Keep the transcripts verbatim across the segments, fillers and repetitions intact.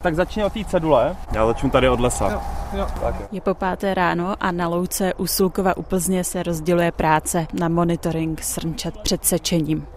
Tak začni od té cedule. Já začnu tady od lesa. Jo, jo. Tak. Je po páté ráno a na louce u Sulkova u Plzně se rozděluje práce na monitoring srnčat před sečením.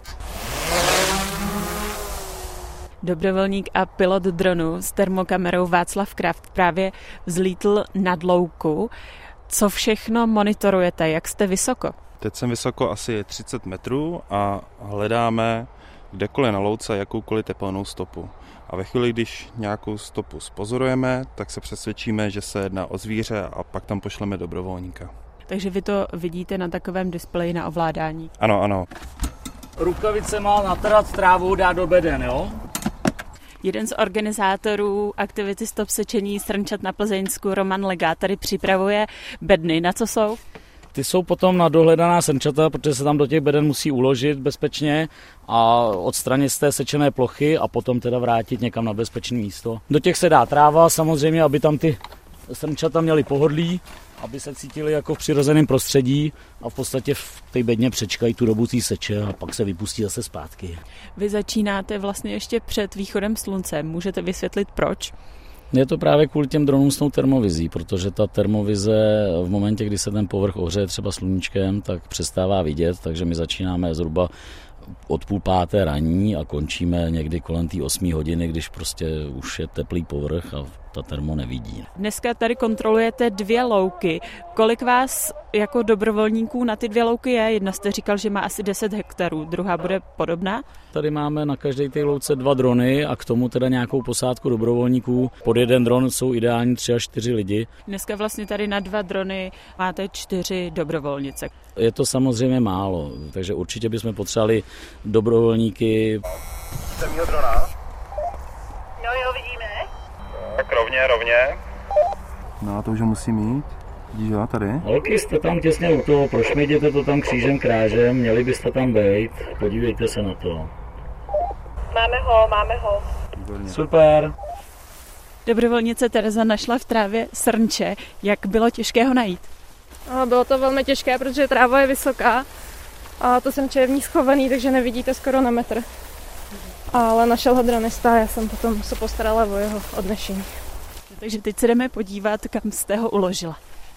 Dobrovolník a pilot dronu s termokamerou Václav Kraft právě vzlítl nad louku. Co všechno monitorujete? Jak jste vysoko? Teď jsem vysoko asi třicet metrů a hledáme kdekoliv na louce jakoukoliv tepelnou stopu. A ve chvíli, když nějakou stopu spozorujeme, tak se přesvědčíme, že se jedná o zvíře a pak tam pošleme dobrovolníka. Takže vy to vidíte na takovém displeji na ovládání? Ano, ano. Rukavice má natrat trávu, dát do beden, jo? Jeden z organizátorů aktivity Stop sečení srnčat na Plzeňsku, Roman Legát, tady připravuje bedny. Na co jsou? Ty jsou potom na dohledaná srnčata, protože se tam do těch beden musí uložit bezpečně a odstranit z té sečené plochy a potom teda vrátit někam na bezpečné místo. Do těch se dá tráva samozřejmě, aby tam ty srnčata měly pohodlí, aby se cítili jako v přirozeném prostředí a v podstatě v té bedně přečkají tu dobu té seče a pak se vypustí zase zpátky. Vy začínáte vlastně ještě před východem slunce. Můžete vysvětlit proč? Je to právě kvůli těm dronům s tou termovizí, protože ta termovize v momentě, kdy se ten povrch ohřeje třeba sluníčkem, tak přestává vidět, takže my začínáme zhruba od půl páté ranní a končíme někdy kolem té osmé hodiny, když prostě už je teplý povrch a ta termo nevidí. Dneska tady kontrolujete dvě louky. Kolik vás jako dobrovolníků na ty dvě louky je? Jedna jste říkal, že má asi deset hektarů, druhá bude podobná? Tady máme na každé té louce dva drony a k tomu teda nějakou posádku dobrovolníků. Pod jeden dron jsou ideální tři až čtyři lidi. Dneska vlastně tady na dva drony máte čtyři dobrovolnice. Je to samozřejmě málo, takže určitě bychom potřebovali dobrovolníky. Jsem měl drona? No jo, vidíme. Tak rovně, rovně. No a to už ho musí mít. Vidíš, jo, tady? Holky, jste tam těsně u toho, prošmějděte to tam křížem krážem, měli byste tam být, podívejte se na to. Máme ho, máme ho. Výborně. Super. Dobrovolnice Tereza našla v trávě srnče. Jak bylo těžké ho najít? Bylo to velmi těžké, protože tráva je vysoká a to srnče je v ní schovaný, takže nevidíte skoro na metr. Ale našel ho dronista a já jsem potom se postarala o jeho odnešení. Takže teď se jdeme podívat, kam jste ho uložila.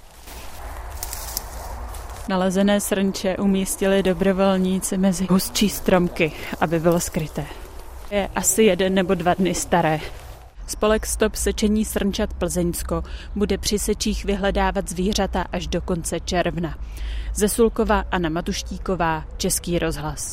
Nalezené srnče umístili dobrovolníci mezi hustší stromky, aby bylo skryté. Je asi jeden nebo dva dny staré. Spolek Stop sečení srnčat Plzeňsko bude při sečích vyhledávat zvířata až do konce června. Ze Sulkova Anna Matuštíková, Český rozhlas.